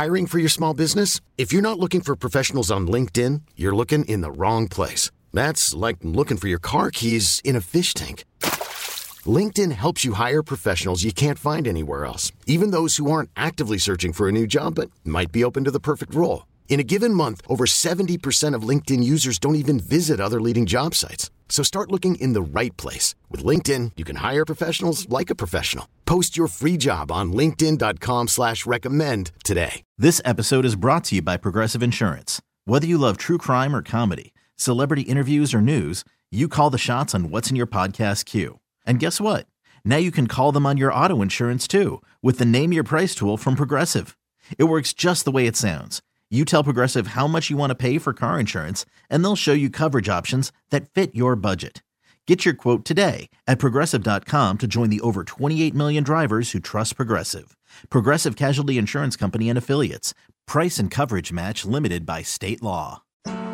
Hiring for your small business? If you're not looking for professionals on LinkedIn, you're looking in the wrong place. That's like looking for your car keys in a fish tank. LinkedIn helps you hire professionals you can't find anywhere else, even those who aren't actively searching for a new job but might be open to the perfect role. In a given month, over 70% of LinkedIn users don't even visit other leading job sites. So start looking in the right place. With LinkedIn, you can hire professionals like a professional. Post your free job on linkedin.com/recommend today. This episode is brought to you by Progressive Insurance. Whether you love true crime or comedy, celebrity interviews or news, you call the shots on what's in your podcast queue. And guess what? Now you can call them on your auto insurance too with the Name Your Price tool from Progressive. It works just the way it sounds. You tell Progressive how much you want to pay for car insurance, and they'll show you coverage options that fit your budget. Get your quote today at Progressive.com to join the over 28 million drivers who trust Progressive. Progressive Casualty Insurance Company and Affiliates. Price and coverage match limited by state law.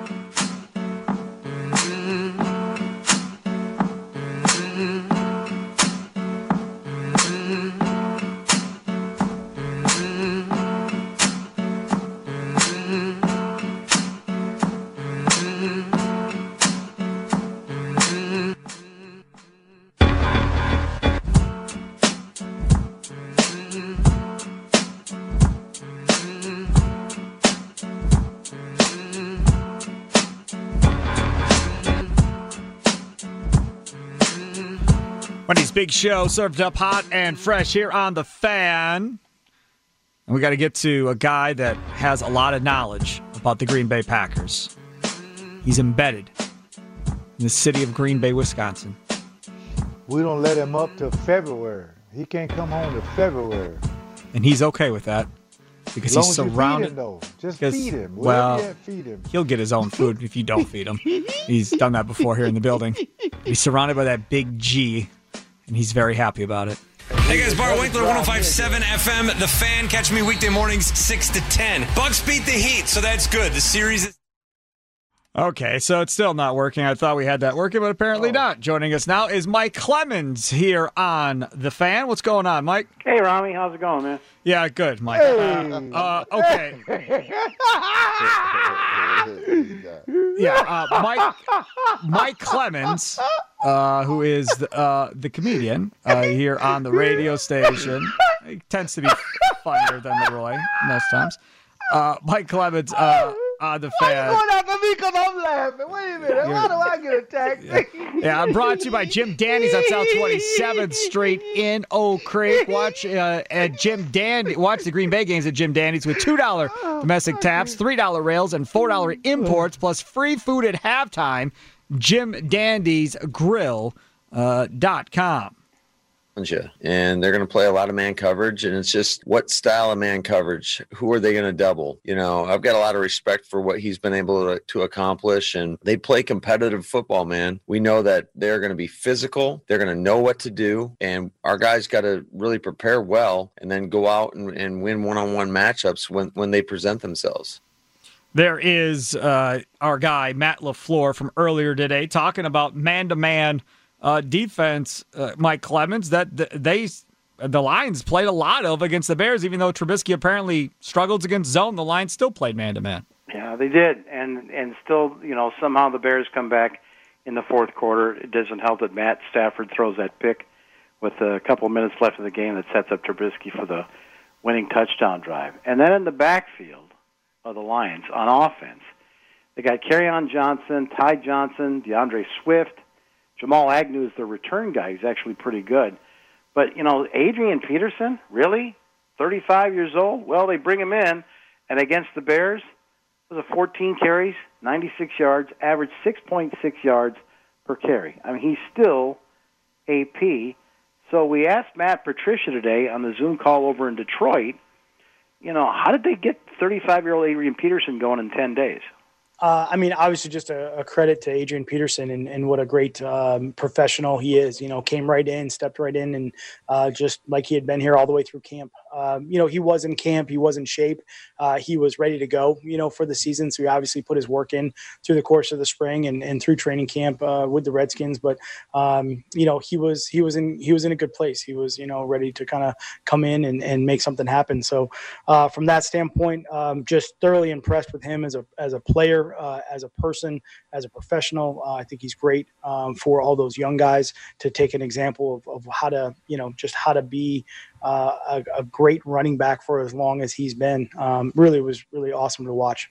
Wendy's Big Show, served up hot and fresh here on The Fan. And we got to get to a guy that has a lot of knowledge about the Green Bay Packers. He's embedded in the city of Green Bay, Wisconsin. We don't let him up till February. He can't come home till February. And he's okay with that because he's surrounded. Feed him, though. Just feed him. Well, feed him. He'll get his own food if you don't feed him. He's done that before here in the building. He's surrounded by that big G. And he's very happy about it. Hey guys, Bart Winkler, 105.7 FM, The Fan. Catch me weekday mornings, 6 to 10. Bucks beat the Heat, so that's good. The series is... Okay, so it's still not working. I thought we had that working, but apparently not. Joining us now is Mike Clemens here on The Fan. What's going on, Mike? Hey, Rami. How's it going, man? Yeah, good, Mike. Okay. Mike Clemens, who is the comedian here on the radio station. He tends to be funnier than Leroy most times. Mike Clemens on The Fan. Why you going after me because I'm laughing? Wait a minute. Why do I get attacked? Yeah, I'm brought to you by Jim Dandy's on South 27th Street in Oak Creek. Watch watch the Green Bay games at Jim Dandy's with $2 domestic taps, $3 rails, and $4 imports, plus free food at halftime. JimDandysGrill.com. And they're going to play a lot of man coverage, and it's just what style of man coverage? Who are they going to double? You know, I've got a lot of respect for what he's been able to accomplish, and they play competitive football, man. We know that they're going to be physical. They're going to know what to do, and our guys got to really prepare well and then go out and win one-on-one matchups when they present themselves. There is our guy, Matt LaFleur, from earlier today talking about man-to-man defense, Mike Clemens, that the Lions played a lot of against the Bears, even though Trubisky apparently struggles against zone. The Lions still played man-to-man. Yeah, they did, and still, somehow the Bears come back in the fourth quarter. It doesn't help that Matt Stafford throws that pick with a couple of minutes left in the game that sets up Trubisky for the winning touchdown drive. And then in the backfield of the Lions on offense, they got Kerryon Johnson, Ty Johnson, DeAndre Swift. Jamal Agnew is the return guy. He's actually pretty good. But, Adrian Peterson, really? 35 years old? Well, they bring him in, and against the Bears, it was 14 carries, 96 yards, averaged 6.6 yards per carry. I mean, he's still AP. So we asked Matt Patricia today on the Zoom call over in Detroit, how did they get 35-year-old Adrian Peterson going in 10 days? Obviously just a credit to Adrian Peterson and what a great professional he is. Came right in, stepped right in, and just like he had been here all the way through camp, He was in camp. He was in shape. He was ready to go, for the season. So he obviously put his work in through the course of the spring and through training camp with the Redskins. But, he was in a good place. He was, ready to kind of come in and make something happen. So from that standpoint, just thoroughly impressed with him as a player, as a person, as a professional. I think he's great for all those young guys to take an example of how to, just how to be a great running back for as long as he's been. Really was really awesome to watch.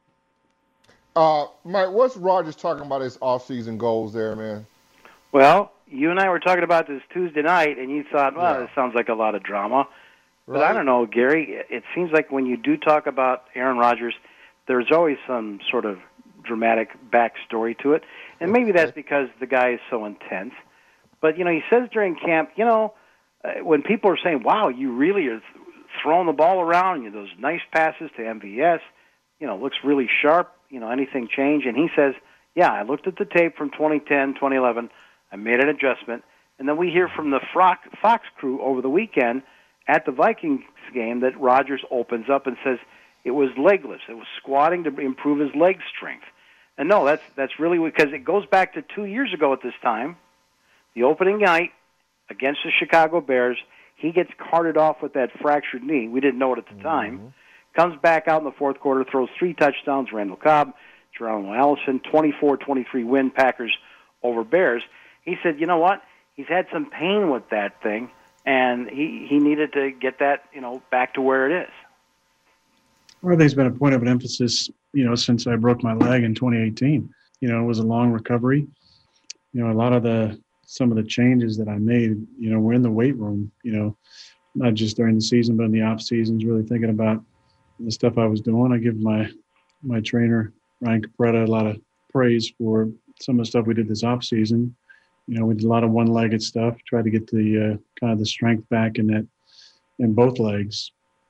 Mike, what's Rodgers talking about his offseason goals there, man? Well, you and I were talking about this Tuesday night, and you thought, well, this sounds like a lot of drama. Right. But I don't know, Gary, it seems like when you do talk about Aaron Rodgers, there's always some sort of dramatic backstory to it. And maybe that's because the guy is so intense. But, he says during camp, when people are saying, wow, you really are throwing the ball around, those nice passes to MVS, looks really sharp, anything change? And he says, yeah, I looked at the tape from 2010, 2011, I made an adjustment. And then we hear from the Fox crew over the weekend at the Vikings game that Rodgers opens up and says it was legless. It was squatting to improve his leg strength. And no, that's really because it goes back to 2 years ago at this time, the opening night against the Chicago Bears. He gets carted off with that fractured knee. We didn't know it at the time. Comes back out in the fourth quarter, throws 3 touchdowns, Randall Cobb, Geronimo Allison, 24-23 win, Packers over Bears. He said, you know what? He's had some pain with that thing, and he needed to get that, back to where it is. Well, I think it's been a point of an emphasis, since I broke my leg in 2018. It was a long recovery. A lot of some of the changes that I made, were in the weight room, not just during the season, but in the off seasons, really thinking about the stuff I was doing. I give my trainer, Ryan Capretta, a lot of praise for some of the stuff we did this off season. We did a lot of one-legged stuff, tried to get the kind of the strength back in both legs.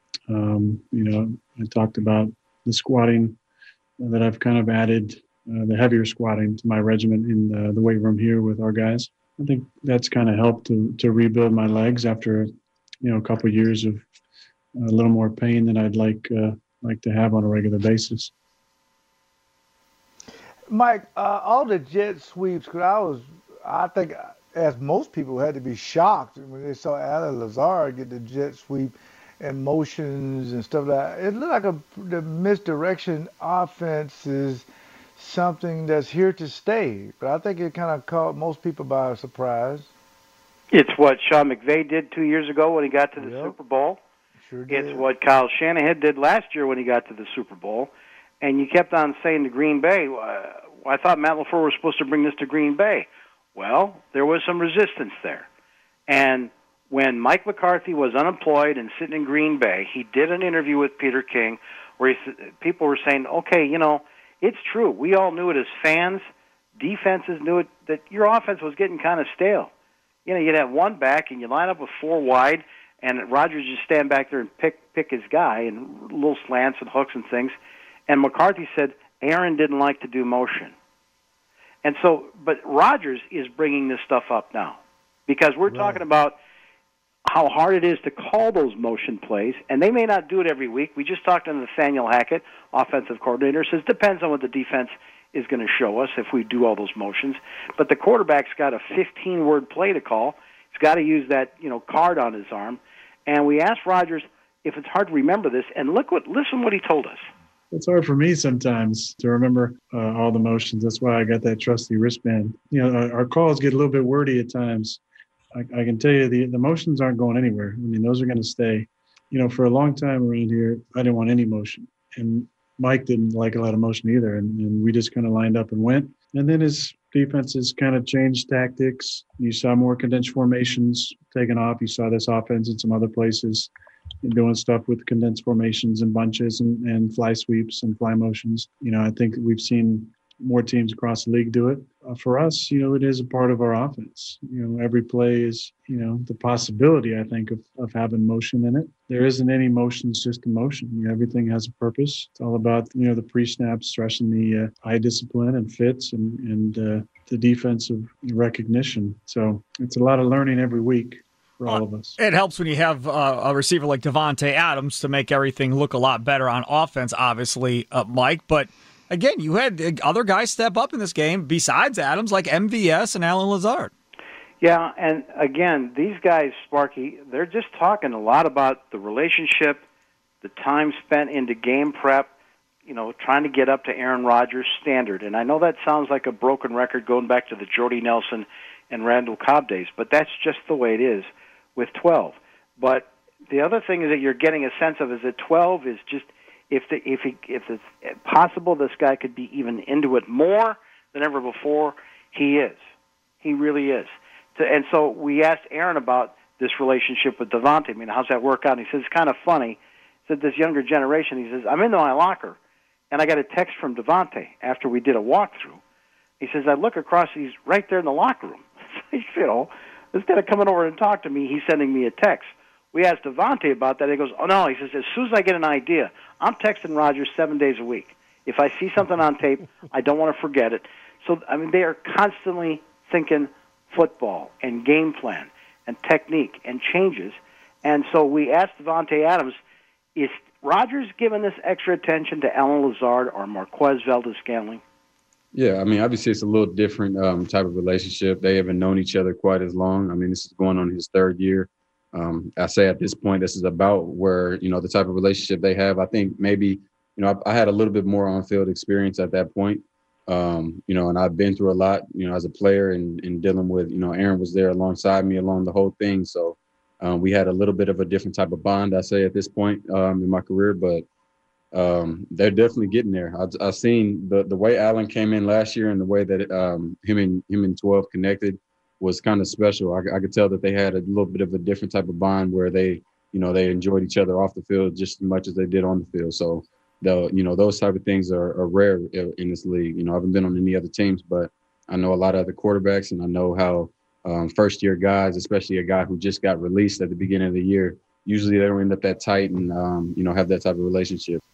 I talked about the squatting that I've kind of added, the heavier squatting to my regimen in the weight room here with our guys. I think that's kind of helped to rebuild my legs after, a couple of years of a little more pain than I'd like to have on a regular basis. Mike, all the jet sweeps, because I think, as most people, had to be shocked when they saw Allen Lazard get the jet sweep and motions and stuff like that. It looked like the misdirection offense is something that's here to stay, but I think it kind of caught most people by surprise. It's what Sean McVay did 2 years ago when he got to the Super Bowl. Sure did. It's what Kyle Shanahan did last year when he got to the Super Bowl. And you kept on saying to Green Bay, I thought Matt LaFleur was supposed to bring this to Green Bay. Well, there was some resistance there. And when Mike McCarthy was unemployed and sitting in Green Bay, he did an interview with Peter King where people were saying, okay, it's true. We all knew it as fans. Defenses knew it, that your offense was getting kind of stale. You'd have one back and you line up with 4 wide, and Rodgers just stand back there and pick his guy and little slants and hooks and things. And McCarthy said Aaron didn't like to do motion. And so, but Rodgers is bringing this stuff up now because we're talking about how hard it is to call those motion plays, and they may not do it every week. We just talked to Nathaniel Hackett, offensive coordinator, says depends on what the defense is going to show us if we do all those motions. But the quarterback's got a 15-word play to call. He's got to use that, card on his arm. And we asked Rodgers if it's hard to remember this, and listen what he told us. It's hard for me sometimes to remember all the motions. That's why I got that trusty wristband. Our calls get a little bit wordy at times. I can tell you the motions aren't going anywhere. I mean, those are going to stay. For a long time around here, I didn't want any motion. And Mike didn't like a lot of motion either. And we just kind of lined up and went. And then his defenses kind of changed tactics. You saw more condensed formations taken off. You saw this offense in some other places doing stuff with condensed formations and bunches and fly sweeps and fly motions. I think we've seen more teams across the league do it. For us, it is a part of our offense. Every play is, the possibility, I think, of having motion in it. There isn't any motion, it's just a motion. Everything has a purpose. It's all about, the pre-snap, stressing the eye discipline and fits and the defensive recognition. So it's a lot of learning every week for all of us. It helps when you have a receiver like Davante Adams to make everything look a lot better on offense, obviously, Mike. But, again, you had other guys step up in this game besides Adams, like MVS and Allen Lazard. Yeah, and, again, these guys, Sparky, they're just talking a lot about the relationship, the time spent into game prep, trying to get up to Aaron Rodgers' standard. And I know that sounds like a broken record going back to the Jordy Nelson and Randall Cobb days, but that's just the way it is with 12. But the other thing is that you're getting a sense of is that 12 is just if it's possible this guy could be even into it more than ever before, he is. He really is. And so we asked Aaron about this relationship with Davante. I mean, how's that work out? And he says, it's kind of funny. He said, this younger generation, he says, I'm into my locker, and I got a text from Davante after we did a walkthrough. He says, I look across, he's right there in the locker room. Instead of coming over and talk to me, he's sending me a text. We asked Davante about that. He goes, oh, no. He says, as soon as I get an idea, I'm texting Rodgers 7 days a week. If I see something on tape, I don't want to forget it. So, I mean, they are constantly thinking football and game plan and technique and changes. And so we asked Davante Adams, is Rodgers giving this extra attention to Allen Lazard or Marquez Valdes-Scantling? Yeah, I mean, obviously it's a little different type of relationship. They haven't known each other quite as long. I mean, this is going on his third year. I say at this point, this is about where, the type of relationship they have. I think maybe, I had a little bit more on-field experience at that point, and I've been through a lot, as a player and dealing with, Aaron was there alongside me along the whole thing. So we had a little bit of a different type of bond, I say, at this point in my career, but they're definitely getting there. I've seen the way Allen came in last year and the way that him and 12 connected was kind of special. I could tell that they had a little bit of a different type of bond where they enjoyed each other off the field just as much as they did on the field. So those type of things are rare in this league. I haven't been on any other teams, but I know a lot of other quarterbacks, and I know how first-year guys, especially a guy who just got released at the beginning of the year, usually they don't end up that tight and have that type of relationship.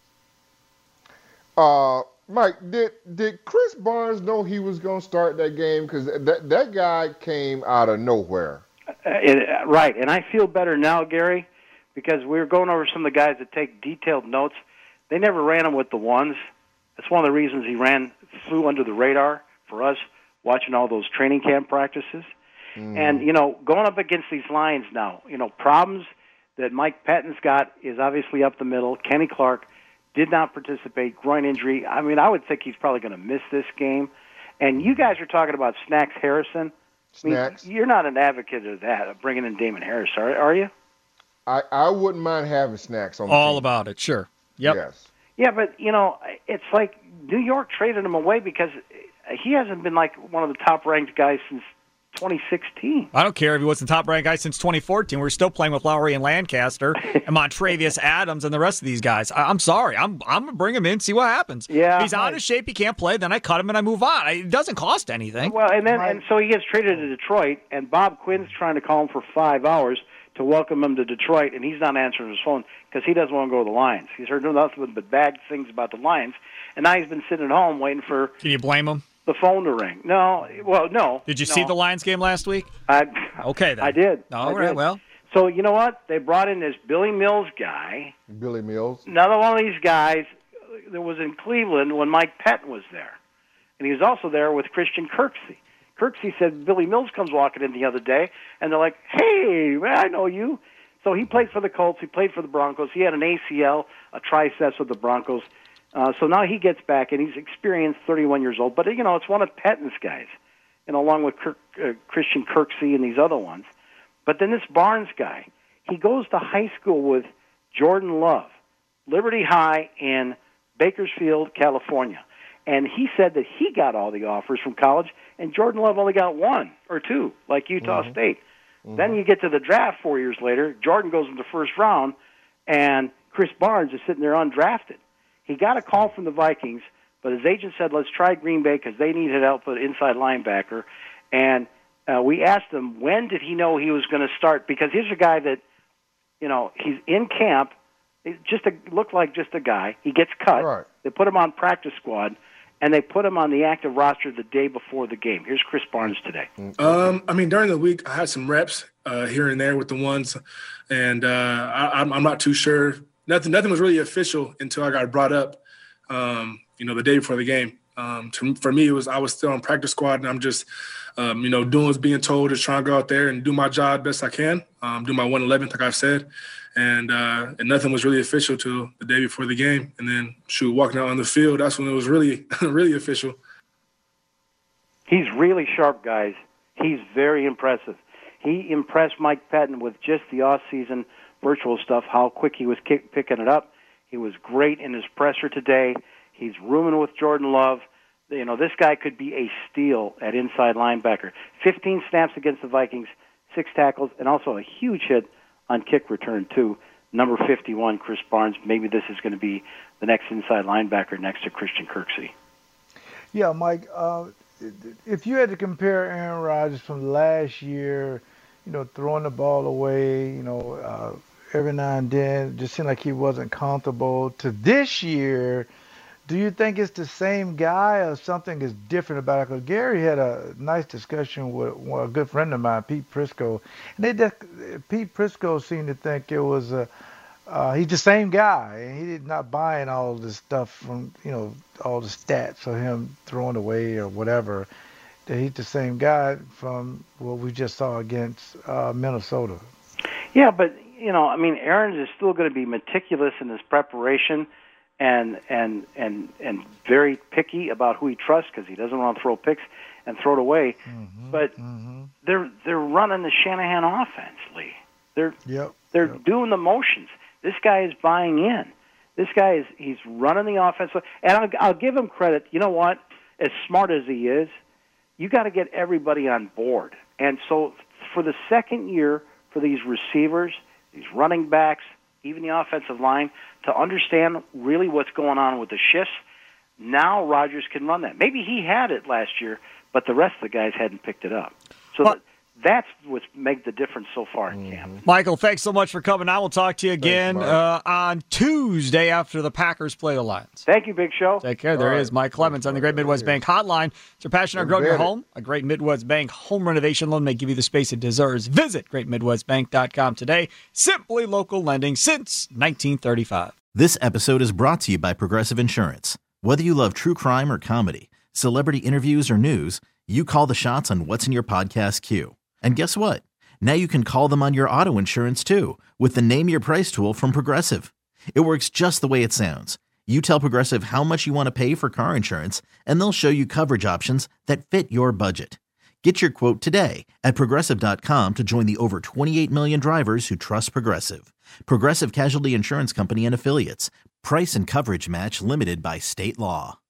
Mike, did Chris Barnes know he was going to start that game? Because that guy came out of nowhere. Right, and I feel better now, Gary, because we were going over some of the guys that take detailed notes. They never ran him with the ones. That's one of the reasons he flew under the radar for us, watching all those training camp practices. And, going up against these Lions now, problems that Mike Pettine's got is obviously up the middle. Kenny Clark did not participate, groin injury. I mean, I would think he's probably going to miss this game. And you guys are talking about Snacks Harrison. Snacks. I mean, you're not an advocate of that, of bringing in Damon Harris, are you? I wouldn't mind having Snacks on the All team. about it, sure. Yep. Yes. Yeah, but, it's like New York traded him away because he hasn't been like one of the top-ranked guys since 2016. I don't care if he wasn't the top-ranked guy since 2014. We're still playing with Lowry and Lancaster and Montravius Adams and the rest of these guys. I'm sorry. I'm going to bring him in, see what happens. Yeah, if he's out of shape, he can't play, then I cut him and I move on. It doesn't cost anything. Well, and so he gets traded to Detroit, and Bob Quinn's trying to call him for 5 hours to welcome him to Detroit, and he's not answering his phone because he doesn't want to go to the Lions. He's heard nothing but bad things about the Lions, and now he's been sitting at home waiting for Can you blame him? The phone to ring. No. Did you see the Lions game last week? Okay, then. I did. All right, well. So, you know what? They brought in this Billy Mills guy. Billy Mills. Another one of these guys that was in Cleveland when Mike Pettin was there. And he was also there with Christian Kirksey. Kirksey said Billy Mills comes walking in the other day, and they're like, hey, man, I know you. So he played for the Colts. He played for the Broncos. He had an ACL, a triceps with the Broncos. So now he gets back, and he's experienced, 31 years old. But, it's one of Pettin's guys, along with Christian Kirksey and these other ones. But then this Barnes guy, he goes to high school with Jordan Love, Liberty High in Bakersfield, California. And he said that he got all the offers from college, and Jordan Love only got 1 or 2, like Utah State. Mm-hmm. Then you get to the draft 4 years later. Jordan goes in the first round, and Chris Barnes is sitting there undrafted. He got a call from the Vikings, but his agent said, let's try Green Bay because they needed help with inside linebacker. And we asked him, when did he know he was going to start? Because here's a guy that, he's in camp. Looked like just a guy. He gets cut. Right. They put him on practice squad. and they put him on the active roster the day before the game. Here's Chris Barnes today. During the week, I had some reps here and there with the ones, and I'm not too sure. Nothing was really official until I got brought up, the day before the game. For me, I was still on practice squad, and I'm just, doing what's being told, just trying to go out there and do my job best I can, do my 111th, like I've said. And nothing was really official till the day before the game. And then, walking out on the field, that's when it was really, really official. He's really sharp, guys. He's very impressive. He impressed Mike Pettine with just the off-season virtual stuff, how quick he was picking it up. He was great in his presser today. He's rooming with Jordan Love. This guy could be a steal at inside linebacker. 15 snaps against the Vikings, 6 tackles, and also a huge hit on kick return, too. Number 51, Chris Barnes. Maybe this is going to be the next inside linebacker next to Christian Kirksey. Yeah, Mike, if you had to compare Aaron Rodgers from last year, throwing the ball away, every now and then, just seemed like he wasn't comfortable, to this year, do you think it's the same guy or something is different about it? Because Gary had a nice discussion with a good friend of mine, Pete Prisco, and Pete Prisco seemed to think it was he's the same guy, and he did not buying all this stuff from all the stats of him throwing away or whatever. That he's the same guy from what we just saw against Minnesota. Yeah, but Aaron is still going to be meticulous in his preparation. And very picky about who he trusts because he doesn't want to throw picks and throw it away. But they're running the Shanahan offense, Lee. They're doing the motions. This guy is buying in. This guy he's running the offense. And I'll give him credit. You know what? As smart as he is, you got to get everybody on board. And so for the second year for these receivers, these running backs, even the offensive line, to understand really what's going on with the shifts, now Rodgers can run that. Maybe he had it last year, but the rest of the guys hadn't picked it up. So that's what's made the difference so far in camp. Michael, thanks so much for coming on. We'll talk to you again on Tuesday after the Packers play the Lions. Thank you, Big Show. Take care. There is Mike Clemens on the Great Midwest Bank Hotline. It's your passion on growing your home. A Great Midwest Bank home renovation loan may give you the space it deserves. Visit greatmidwestbank.com today. Simply local lending since 1935. This episode is brought to you by Progressive Insurance. Whether you love true crime or comedy, celebrity interviews or news, you call the shots on what's in your podcast queue. And guess what? Now you can call them on your auto insurance, too, with the Name Your Price tool from Progressive. It works just the way it sounds. You tell Progressive how much you want to pay for car insurance, and they'll show you coverage options that fit your budget. Get your quote today at Progressive.com to join the over 28 million drivers who trust Progressive. Progressive Casualty Insurance Company and Affiliates. Price and coverage match limited by state law.